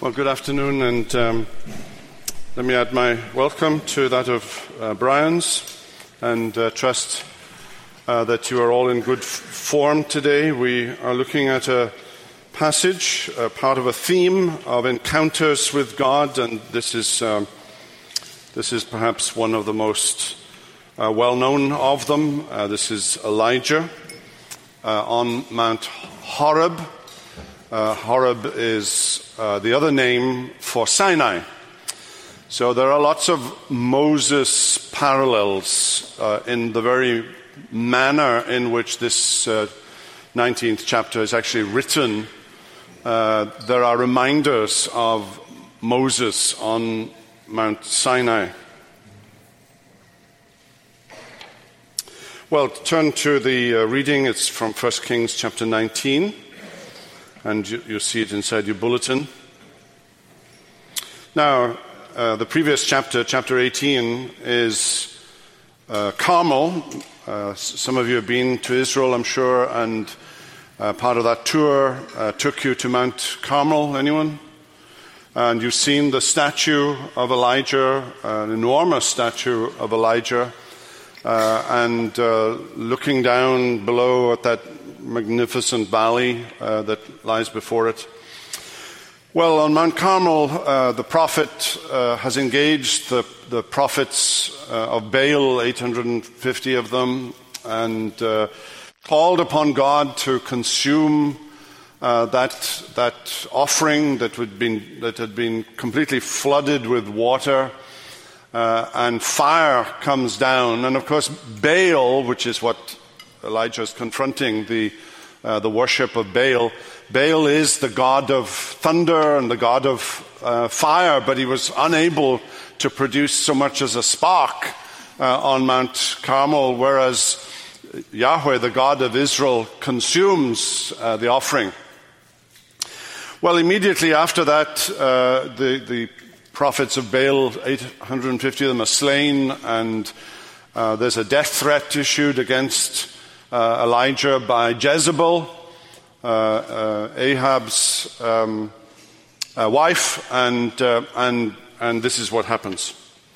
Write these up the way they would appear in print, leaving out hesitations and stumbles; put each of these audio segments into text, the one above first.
Well, good afternoon, and let me add my welcome to that of Brian's, and trust that you are all in good form today. We are looking at a passage, part of a theme of encounters with God, and this is perhaps one of the most well-known of them. This is Elijah on Mount Horeb. Horeb is the other name for Sinai. So there are lots of Moses parallels in the very manner in which this 19th chapter is actually written. There are reminders of Moses on Mount Sinai. Well, turn to the reading. It's from 1 Kings chapter 19. And you see it inside your bulletin. Now, the previous chapter, chapter 18, is Carmel. Some of you have been to Israel, I'm sure, and part of that tour took you to Mount Carmel. Anyone? And you've seen the statue of Elijah, an enormous statue of Elijah, and looking down below at that magnificent valley that lies before it. Well, on Mount Carmel, the prophet has engaged the prophets of Baal, 850 of them, and called upon God to consume that offering that had been completely flooded with water, and fire comes down. And of course, Baal, which is what Elijah is confronting, the worship of Baal. Baal is the god of thunder and the god of fire, but he was unable to produce so much as a spark on Mount Carmel, whereas Yahweh, the God of Israel, consumes the offering. Well, immediately after that, the prophets of Baal, 850 of them, are slain, and there's a death threat issued against Elijah by Jezebel, Ahab's wife, and this is what happens.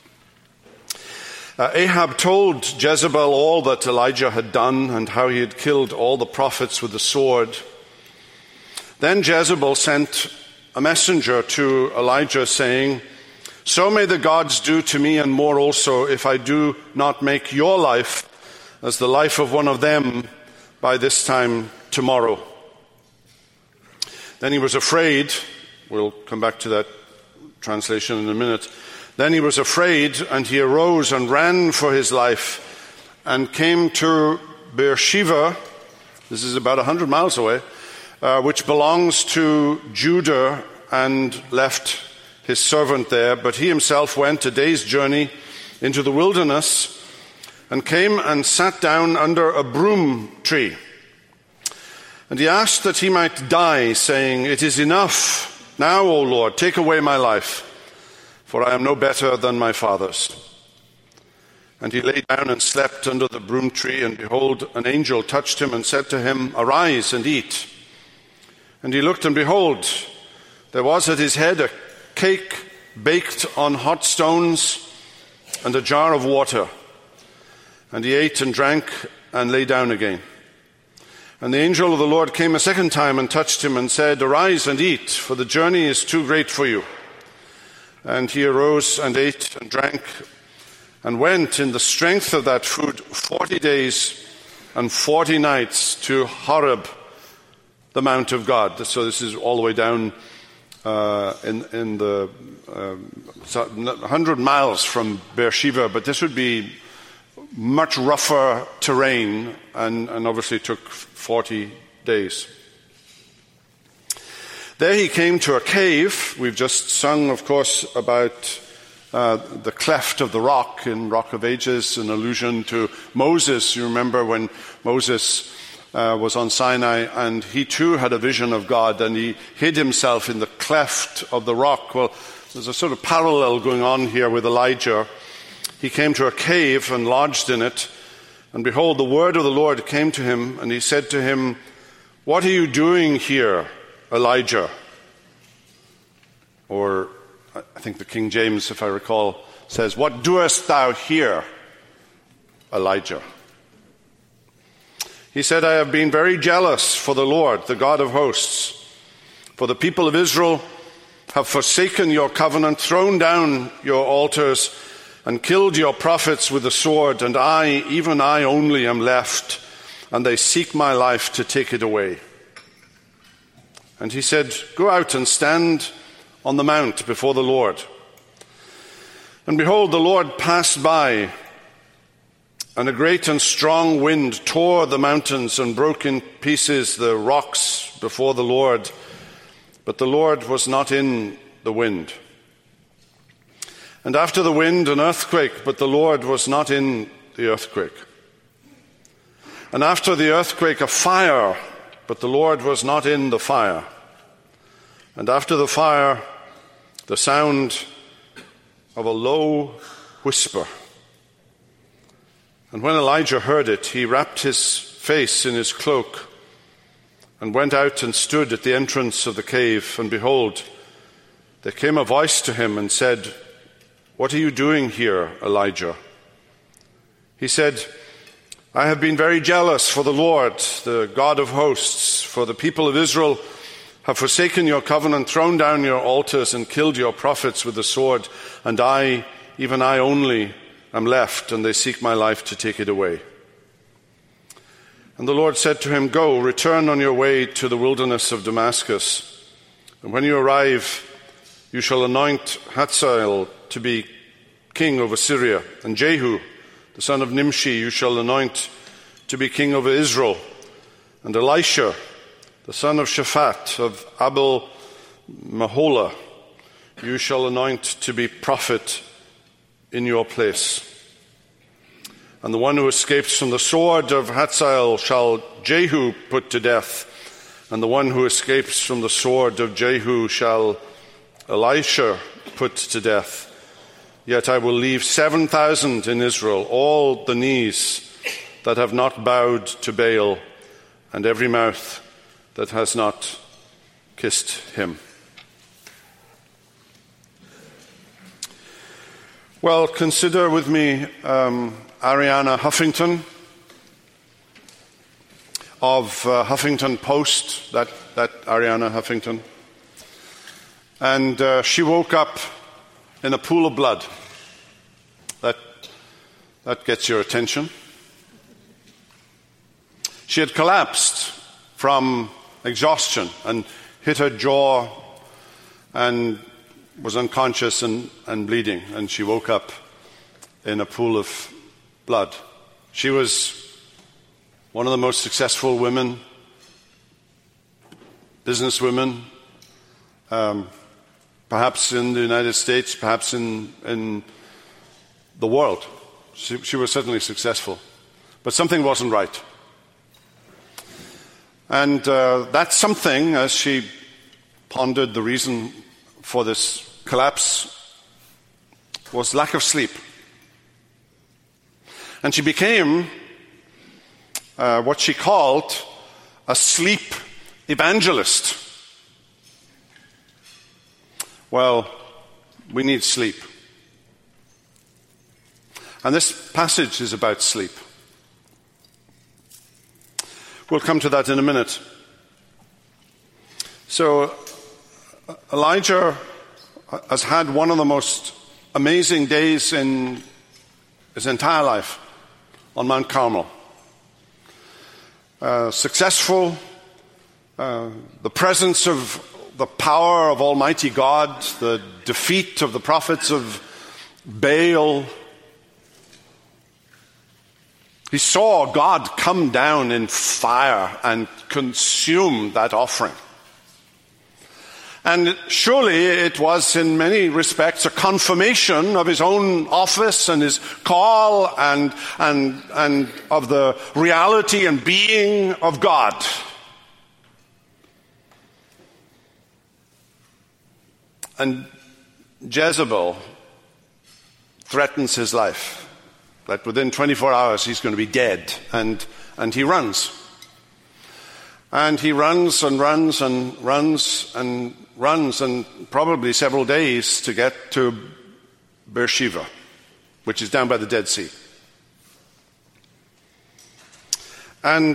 Ahab told Jezebel all that Elijah had done and how he had killed all the prophets with the sword. Then Jezebel sent a messenger to Elijah saying, "So may the gods do to me and more also if I do not make your life as the life of one of them by this time tomorrow." Then he was afraid. We'll come back to that translation in a minute. Then he was afraid, and he arose and ran for his life and came to Beersheba. This is about 100 miles away, which belongs to Judah, and left his servant there. But he himself went a day's journey into the wilderness and came and sat down under a broom tree. And he asked that he might die, saying, "It is enough. Now, O Lord, take away my life, for I am no better than my fathers." And he lay down and slept under the broom tree, and behold, an angel touched him and said to him, "Arise and eat." And he looked, and behold, there was at his head a cake baked on hot stones and a jar of water. And he ate and drank and lay down again. And the angel of the Lord came a second time and touched him and said, "Arise and eat, for the journey is too great for you." And he arose and ate and drank and went in the strength of that food 40 days and 40 nights to Horeb, the Mount of God. So this is all the way down in the 100 miles from Beersheba, but this would be much rougher terrain, and obviously took 40 days. There he came to a cave. We've just sung, of course, about the cleft of the rock in Rock of Ages, an allusion to Moses. You remember when Moses was on Sinai, and he too had a vision of God, and he hid himself in the cleft of the rock. Well, there's a sort of parallel going on here with Elijah. He came to a cave and lodged in it, and behold, the word of the Lord came to him, and he said to him, "What are you doing here, Elijah?" or I think the King James, if I recall, says, "What doest thou here, Elijah?" He said, "I have been very jealous for the Lord, the God of hosts. For the people of Israel have forsaken your covenant, thrown down your altars, and killed your prophets with the sword, and I, even I only, am left, and they seek my life to take it away." And he said, "Go out and stand on the mount before the Lord." And behold, the Lord passed by, and a great and strong wind tore the mountains and broke in pieces the rocks before the Lord. But the Lord was not in the wind. And after the wind, an earthquake, but the Lord was not in the earthquake. And after the earthquake, a fire, but the Lord was not in the fire. And after the fire, the sound of a low whisper. And when Elijah heard it, he wrapped his face in his cloak and went out and stood at the entrance of the cave. And behold, there came a voice to him and said, "What are you doing here, Elijah?" He said, "I have been very jealous for the Lord, the God of hosts, for the people of Israel have forsaken your covenant, thrown down your altars, and killed your prophets with the sword. And I, even I only, am left, and they seek my life to take it away." And the Lord said to him, "Go, return on your way to the wilderness of Damascus. And when you arrive, you shall anoint Hazael to be king over Syria, and Jehu, the son of Nimshi, you shall anoint to be king over Israel, and Elisha, the son of Shaphat of Abel Meholah, you shall anoint to be prophet in your place. And the one who escapes from the sword of Hazael shall Jehu put to death, and the one who escapes from the sword of Jehu shall Elisha put to death. Yet I will leave 7,000 in Israel, all the knees that have not bowed to Baal, and every mouth that has not kissed him." Well, consider with me Arianna Huffington of Huffington Post, that Arianna Huffington. And she woke up in a pool of blood. That gets your attention. She had collapsed from exhaustion and hit her jaw and was unconscious and bleeding, and she woke up in a pool of blood. She was one of the most successful women, businesswomen, perhaps in the United States, perhaps in the world. She was certainly successful, but something wasn't right. And that something, as she pondered the reason for this collapse, was lack of sleep. And she became what she called a sleep evangelist. Well, we need sleep. And this passage is about sleep. We'll come to that in a minute. So, Elijah has had one of the most amazing days in his entire life on Mount Carmel. Successful, the presence of the power of Almighty God, the defeat of the prophets of Baal. He saw God come down in fire and consume that offering. And surely it was in many respects a confirmation of his own office and his call and of the reality and being of God. And Jezebel threatens his life, that within 24 hours he's going to be dead, and he runs. And he runs and runs and runs and runs, and probably several days to get to Beersheba, which is down by the Dead Sea. And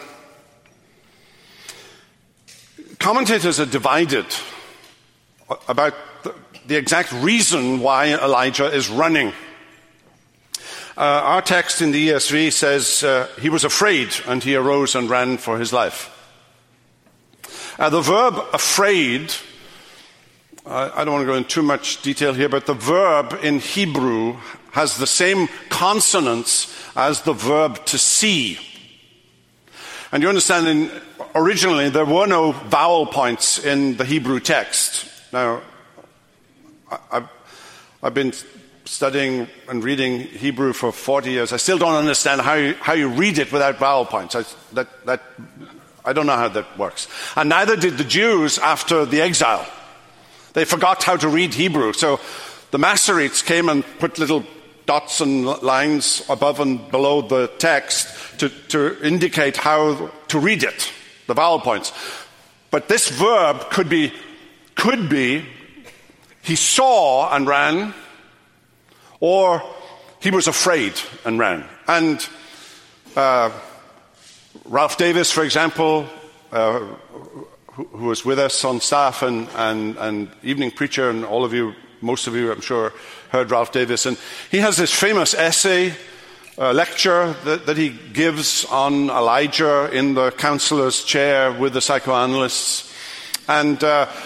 commentators are divided about the exact reason why Elijah is running. Our text in the ESV says he was afraid and he arose and ran for his life. The verb afraid, I don't want to go into too much detail here, but the verb in Hebrew has the same consonants as the verb to see. And you understand, originally there were no vowel points in the Hebrew text. Now, I've been studying and reading Hebrew for 40 years. I still don't understand how you read it without vowel points. I don't know how that works. And neither did the Jews after the exile. They forgot how to read Hebrew. So the Masoretes came and put little dots and lines above and below the text to indicate how to read it, the vowel points. But this verb could be he saw and ran, or he was afraid and ran. And Ralph Davis, for example, who was with us on staff and evening preacher, and all of you, most of you, I'm sure, heard Ralph Davis. And he has this famous essay, lecture that he gives on Elijah in the counselor's chair with the psychoanalysts. And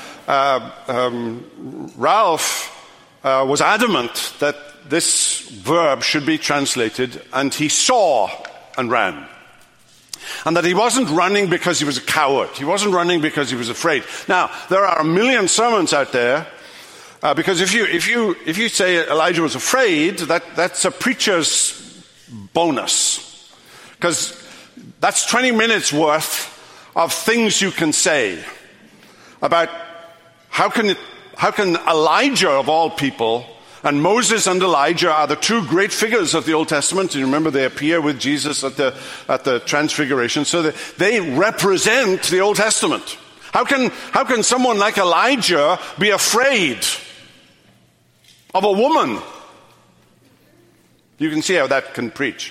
Ralph was adamant that this verb should be translated, and he saw and ran. And that he wasn't running because he was a coward. He wasn't running because he was afraid. Now, there are a million sermons out there, because if you say Elijah was afraid, that's a preacher's bonus. Because that's 20 minutes worth of things you can say about how can Elijah, of all people, and Moses and Elijah are the two great figures of the Old Testament. You remember they appear with Jesus at the Transfiguration, so that they represent the Old Testament. How can someone like Elijah be afraid of a woman? You can see how that can preach.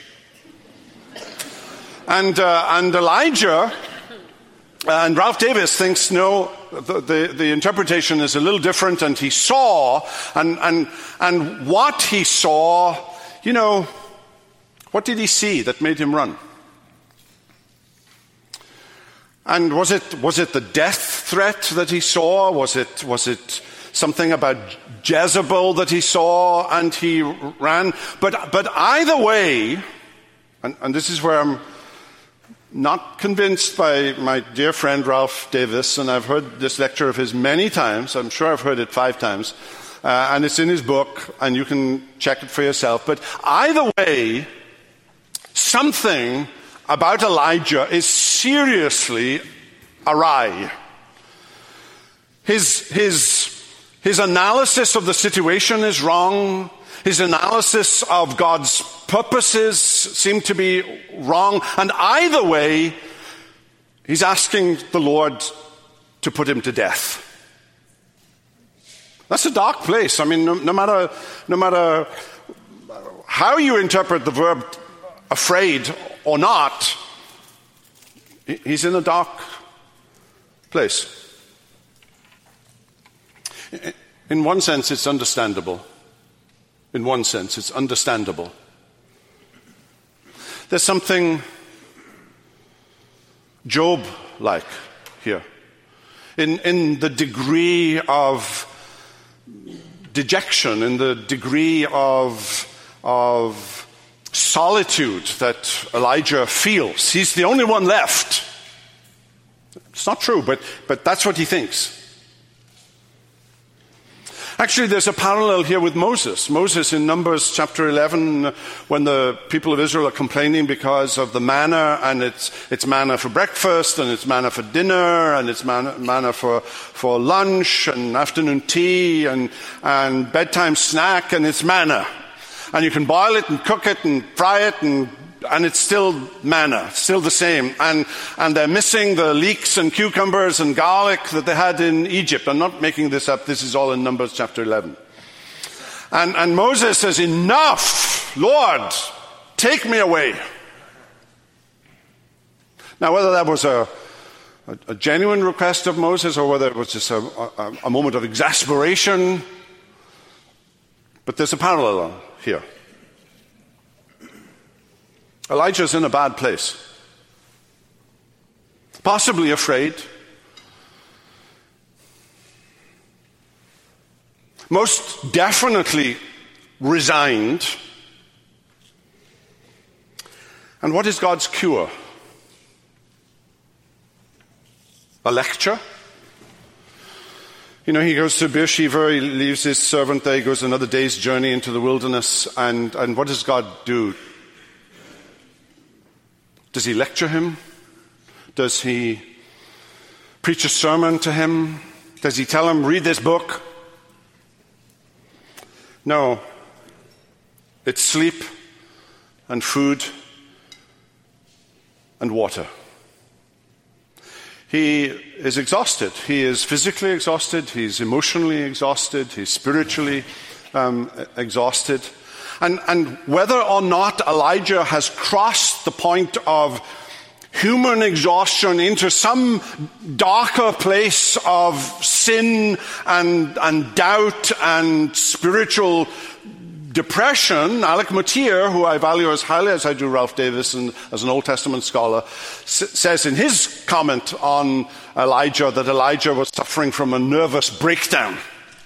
And Elijah, and Ralph Davis thinks, no, the interpretation is a little different, and he saw, and what he saw, what did he see that made him run? And was it the death threat that he saw? Was it something about Jezebel that he saw and he ran? But either way, and this is where I'm not convinced by my dear friend Ralph Davis, and I've heard this lecture of his many times. I'm sure I've heard it 5 times. And it's in his book, and you can check it for yourself. But either way, something about Elijah is seriously awry. His analysis of the situation is wrong. His analysis of God's purposes seem to be wrong. And either way, he's asking the Lord to put him to death. That's a dark place. I mean, no matter how you interpret the verb afraid or not, he's in a dark place. In one sense, it's understandable. There's something Job-like here. In the degree of dejection, in the degree of solitude that Elijah feels. He's the only one left. It's not true, but that's what he thinks. Actually, there's a parallel here with Moses. Moses in Numbers chapter 11, when the people of Israel are complaining because of the manna, and it's manna for breakfast, and it's manna for dinner, and it's manna for lunch, and afternoon tea, and bedtime snack, and it's manna. And you can boil it and cook it and fry it and it's still manna, still the same. And they're missing the leeks and cucumbers and garlic that they had in Egypt. I'm not making this up. This is all in Numbers chapter 11. And Moses says, enough, Lord, take me away. Now, whether that was a genuine request of Moses or whether it was just a moment of exasperation, but there's a parallel here. Elijah's in a bad place. Possibly afraid. Most definitely resigned. And what is God's cure? A lecture? You know, he goes to Beersheba, he leaves his servant there, he goes another day's journey into the wilderness, and what does God do? Does he lecture him? Does he preach a sermon to him? Does he tell him, read this book? No. It's sleep and food and water. He is exhausted. He is physically exhausted. He's emotionally exhausted. He's spiritually exhausted. And whether or not Elijah has crossed the point of human exhaustion into some darker place of sin and doubt and spiritual depression, Alec Motyer, who I value as highly as I do Ralph Davis and as an Old Testament scholar, says in his comment on Elijah that Elijah was suffering from a nervous breakdown.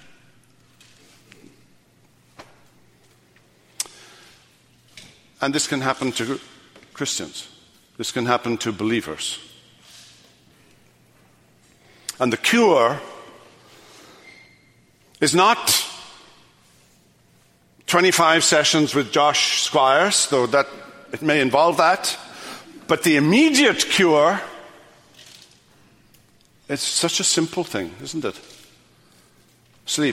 And this can happen to Christians. This can happen to believers. And the cure is not 25 sessions with Josh Squires, though that it may involve that. But the immediate cure is such a simple thing, isn't it? Sleep.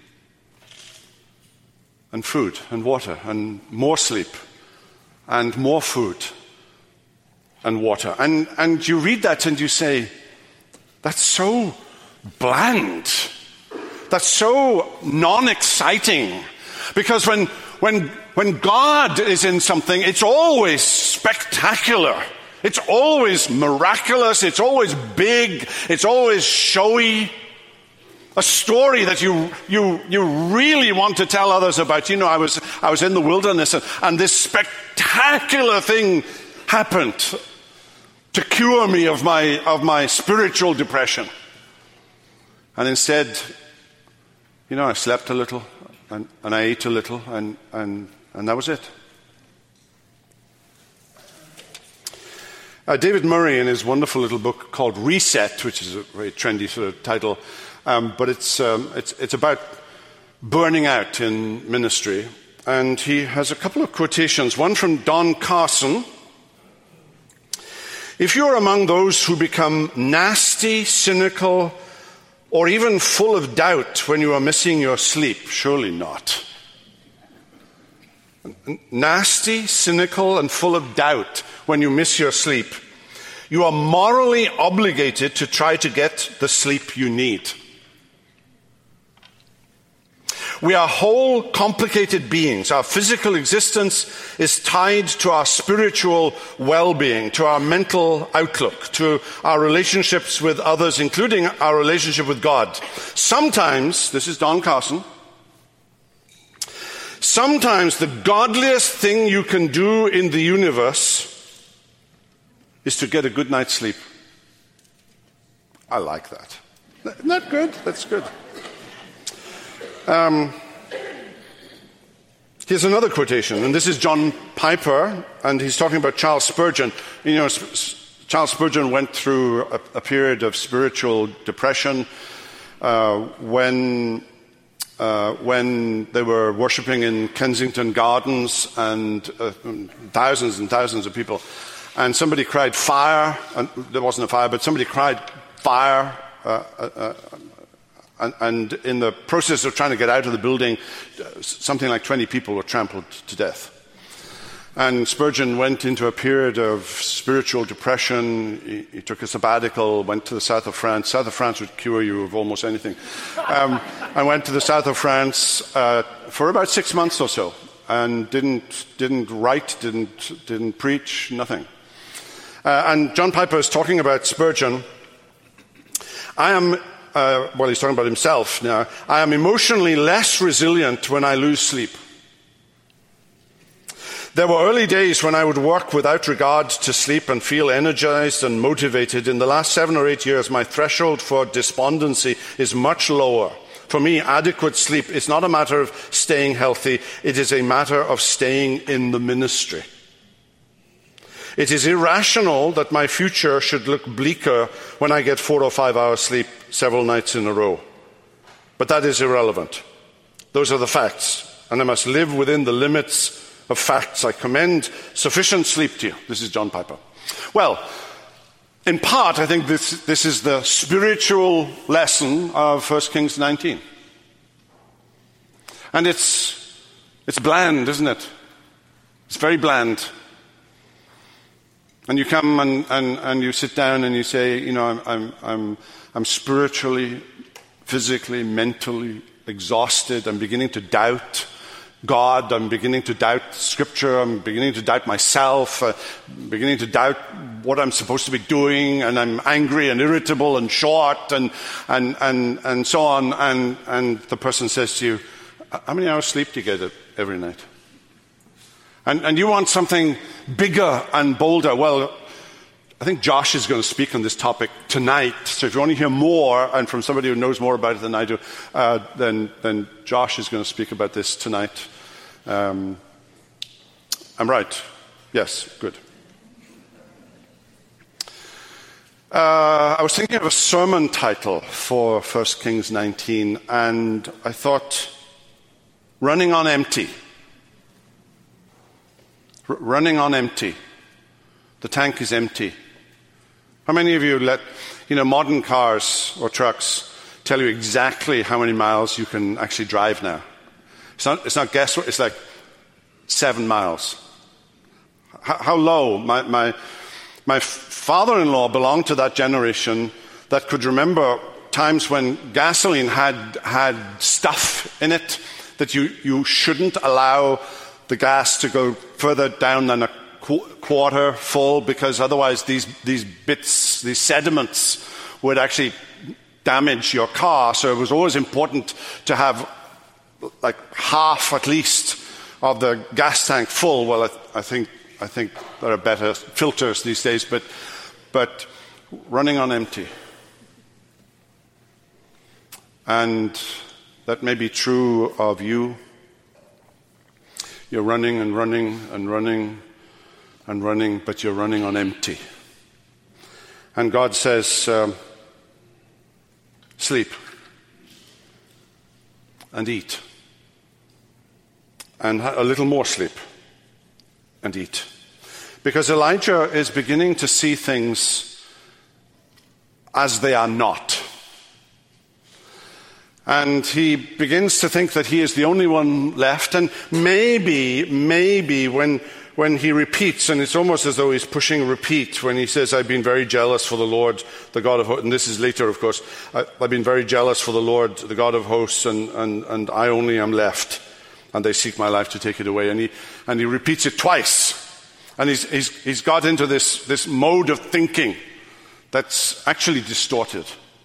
And food and water and more sleep and more food and water. And you read that and you say, that's so bland. That's so non-exciting. Because when God is in something, it's always spectacular. It's always miraculous. It's always big. It's always showy. A story that you really want to tell others about. You know, I was in the wilderness and this spectacular thing happened to cure me of my spiritual depression. And instead, you know, I slept a little and I ate a little and that was it. David Murray, in his wonderful little book called Reset, which is a very trendy sort of title, but it's about burning out in ministry. And he has a couple of quotations, one from Don Carson. If you're among those who become nasty, cynical, or even full of doubt when you are missing your sleep, surely not. Nasty, cynical, and full of doubt when you miss your sleep, you are morally obligated to try to get the sleep you need. We are whole, complicated beings. Our physical existence is tied to our spiritual well-being, to our mental outlook, to our relationships with others, including our relationship with God. Sometimes, this is Don Carson, sometimes the godliest thing you can do in the universe is to get a good night's sleep. I like that. Isn't that good? That's good. Here's another quotation, and this is John Piper, and he's talking about Charles Spurgeon. You know, Charles Spurgeon went through a period of spiritual depression when they were worshipping in Kensington Gardens and thousands and thousands of people. And somebody cried fire, and there wasn't a fire, but somebody cried fire, and in the process of trying to get out of the building, something like 20 people were trampled to death. And Spurgeon went into a period of spiritual depression. He took a sabbatical, went to the south of France. South of France would cure you of almost anything. I went to the south of France for about 6 months or so, and didn't write, didn't preach, nothing. And John Piper is talking about Spurgeon. He's talking about himself now. I am emotionally less resilient when I lose sleep. There were early days when I would work without regard to sleep and feel energized and motivated. In the last 7 or 8 years, my threshold for despondency is much lower. For me, adequate sleep is not a matter of staying healthy. It is a matter of staying in the ministry. It is irrational that my future should look bleaker when I get 4 or 5 hours sleep several nights in a row. But that is irrelevant. Those are the facts, and I must live within the limits of facts. I commend sufficient sleep to you. This is John Piper. Well, in part, I think this is the spiritual lesson of 1 Kings 19. And it's bland, isn't it? It's very bland. And you come and you sit down and you say, you know, I'm spiritually, physically, mentally exhausted. I'm beginning to doubt God. I'm beginning to doubt Scripture. I'm beginning to doubt myself. I'm beginning to doubt what I'm supposed to be doing. And I'm angry and irritable and short and so on. And the person says to you, how many hours sleep do you get every night? And you want something bigger and bolder. Well, I think Josh is going to speak on this topic tonight. So if you want to hear more, and from somebody who knows more about it than I do, then Josh is going to speak about this tonight. I'm right. Yes, good. I was thinking of a sermon title for 1 Kings 19, and I thought, Running on Empty. Running on empty. The tank is empty. How many of you let modern cars or trucks tell you exactly how many miles you can actually drive now? It's not guesswork. It's like 7 miles. How low? My father-in-law belonged to that generation that could remember times when gasoline had stuff in it that you shouldn't allow the gas to go further down than a quarter full, because otherwise these sediments would actually damage your car. So it was always important to have like half at least of the gas tank full. Well, I think there are better filters these days, but running on empty. And that may be true of you. You're running and running and running and running, but you're running on empty. And God says, sleep and eat. And a little more sleep and eat. Because Elijah is beginning to see things as they are not. And he begins to think that he is the only one left. And maybe when he repeats, and it's almost as though he's pushing repeat when he says, I've been very jealous for the Lord, the God of hosts. And this is later, of course. I've been very jealous for the Lord, the God of hosts, and I only am left. And they seek my life to take it away. And he repeats it twice. And he's got into this mode of thinking that's actually distorted.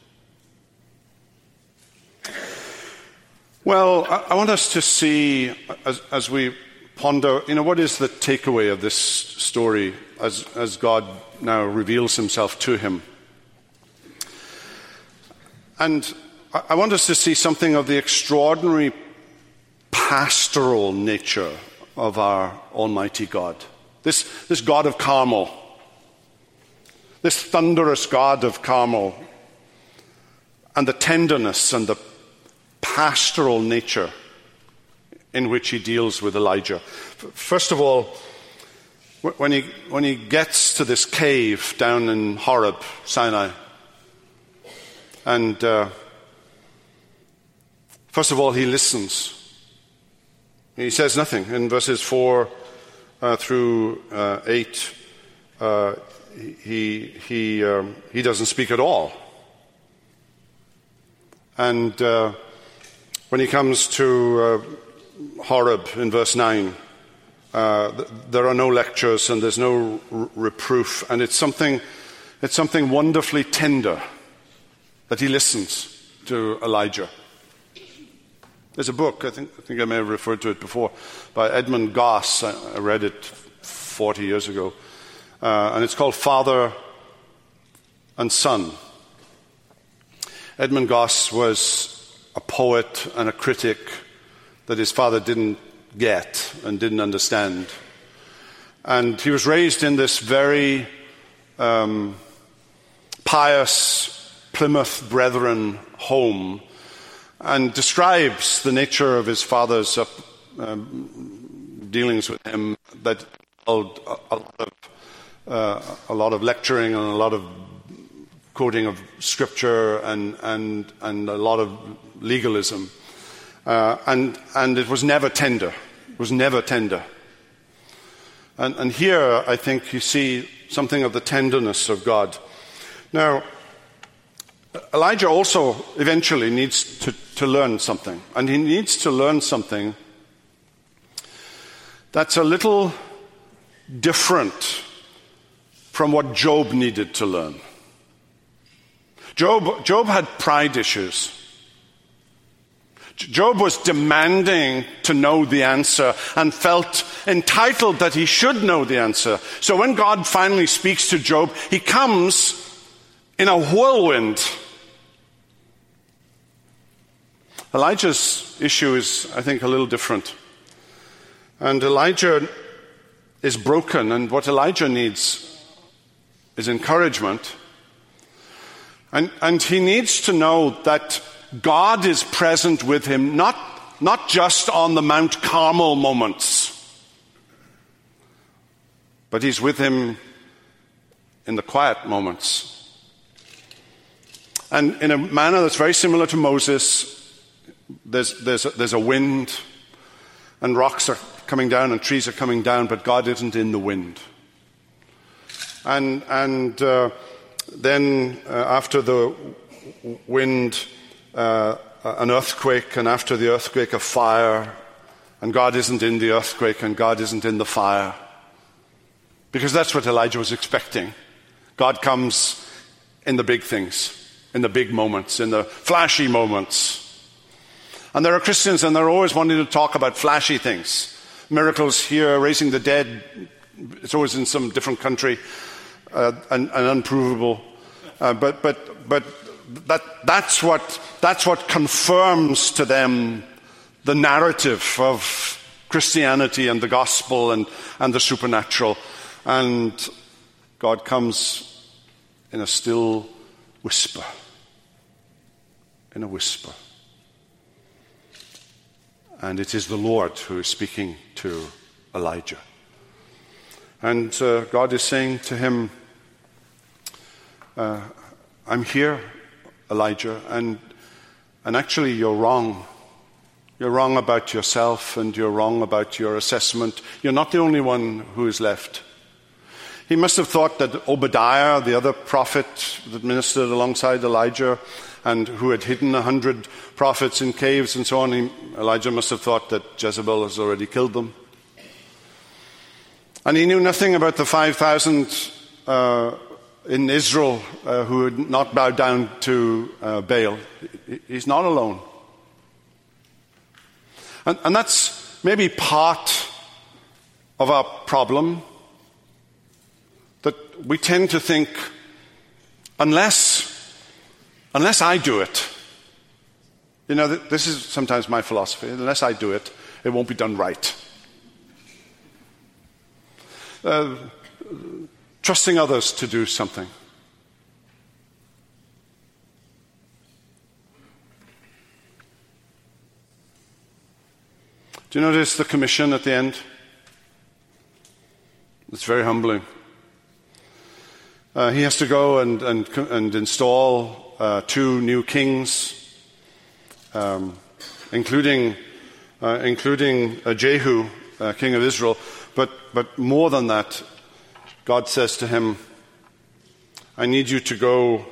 Well, I want us to see, as we ponder, what is the takeaway of this story as God now reveals himself to him. And I want us to see something of the extraordinary pastoral nature of our Almighty God. This God of Carmel, this thunderous God of Carmel, and the tenderness and the pastoral nature in which he deals with Elijah. First of all, when he gets to this cave down in Horeb, Sinai, and first of all he listens. He says nothing. In verses 4 through 8, he doesn't speak at all. And when he comes to Horeb in verse 9, there are no lectures and there's no reproof, and it's something wonderfully tender that he listens to Elijah. There's a book, I think I may have referred to it before, by Edmund Goss. I read it 40 years ago, and it's called Father and Son. Edmund Goss was a poet and a critic that his father didn't get and didn't understand. And he was raised in this very pious Plymouth Brethren home, and describes the nature of his father's dealings with him, that involved a lot of lecturing and a lot of quoting of scripture and a lot of legalism. And it was never tender. It was never tender. And here, I think, you see something of the tenderness of God. Now, Elijah also eventually needs to learn something. And he needs to learn something that's a little different from what Job needed to learn. Job had pride issues. Job was demanding to know the answer and felt entitled that he should know the answer. So when God finally speaks to Job, he comes in a whirlwind. Elijah's issue is, I think, a little different. And Elijah is broken, and what Elijah needs is encouragement. And he needs to know that God is present with him, not just on the Mount Carmel moments, but he's with him in the quiet moments. And in a manner that's very similar to Moses, there's a wind, and rocks are coming down and trees are coming down, but God isn't in the wind. And then after the wind, an earthquake, and after the earthquake, a fire, and God isn't in the earthquake and God isn't in the fire. Because that's what Elijah was expecting. God comes in the big things, in the big moments, in the flashy moments. And there are Christians, and they're always wanting to talk about flashy things. Miracles here, raising the dead, it's always in some different country, and unprovable. But that's what confirms to them the narrative of Christianity and the gospel and the supernatural. And God comes in a still whisper. In a whisper. And it is the Lord who is speaking to Elijah. And God is saying to him, I'm here, Elijah, and actually you're wrong. You're wrong about yourself, and you're wrong about your assessment. You're not the only one who is left. He must have thought that Obadiah, the other prophet that ministered alongside Elijah, and who had hidden 100 prophets in caves and so on, Elijah must have thought that Jezebel has already killed them. And he knew nothing about the 5,000 in Israel who had not bowed down to Baal. He's not alone. And that's maybe part of our problem, that we tend to think, unless I do it, this is sometimes my philosophy, unless I do it, it won't be done right. Trusting others to do something. Do you notice the commission at the end? It's very humbling. He has to go and install 2 new kings, including Jehu, king of Israel. But more than that, God says to him, I need you to go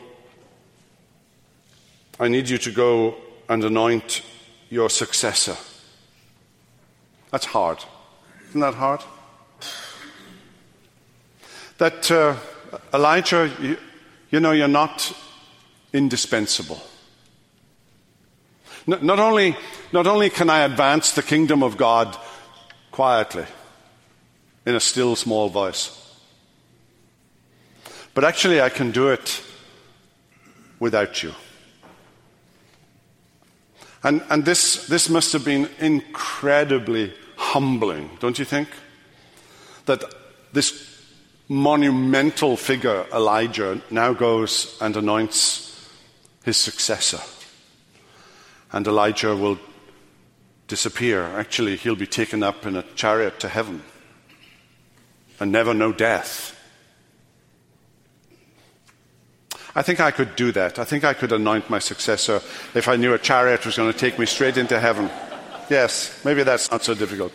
and anoint your successor. That's hard. Isn't that hard? That Elijah, you're not indispensable. Not only can I advance the kingdom of God quietly, in a still small voice, but actually I can do it without you. And this must have been incredibly humbling, don't you think? That this monumental figure, Elijah, now goes and anoints his successor. And Elijah will disappear. Actually, he'll be taken up in a chariot to heaven and never know death. I think I could do that. I think I could anoint my successor if I knew a chariot was going to take me straight into heaven. Yes, maybe that's not so difficult.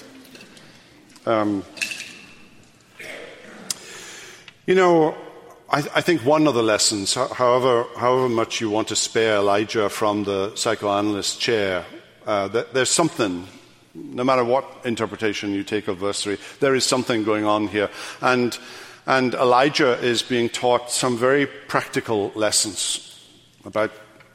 I think one of the lessons, however much you want to spare Elijah from the psychoanalyst chair, there's something, no matter what interpretation you take of verse 3, there is something going on here. And Elijah is being taught some very practical lessons about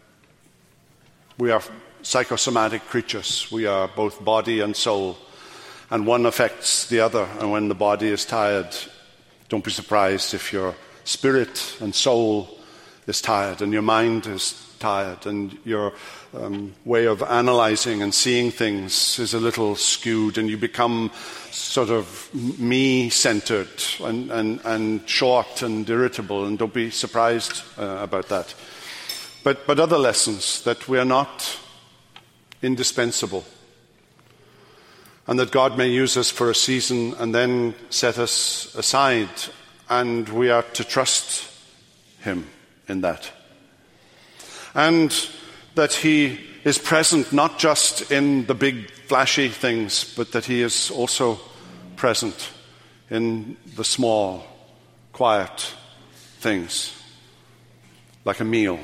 we are psychosomatic creatures. We are both body and soul, and one affects the other. And when the body is tired, don't be surprised if your spirit and soul is tired, and your mind is tired, and your way of analyzing and seeing things is a little skewed, and you become sort of me-centered and short and irritable, and don't be surprised about that. But other lessons, that we are not indispensable, and that God may use us for a season and then set us aside, and we are to trust him in that. And that he is present not just in the big flashy things, but that he is also present in the small, quiet things, like a meal,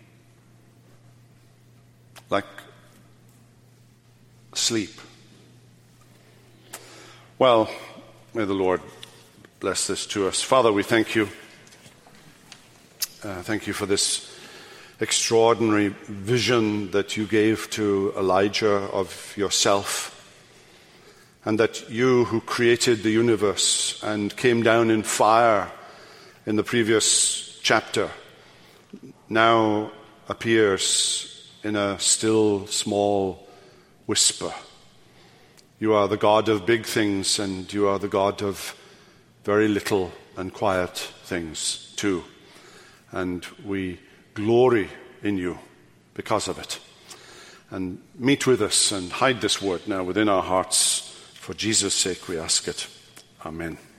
like sleep. Well, may the Lord bless this to us. Father, we thank you. Thank you for this extraordinary vision that you gave to Elijah of yourself, and that you, who created the universe and came down in fire in the previous chapter, now appears in a still small whisper. You are the God of big things, and you are the God of very little and quiet things too. And we glory in you because of it. And meet with us and hide this word now within our hearts. For Jesus' sake we ask it. Amen.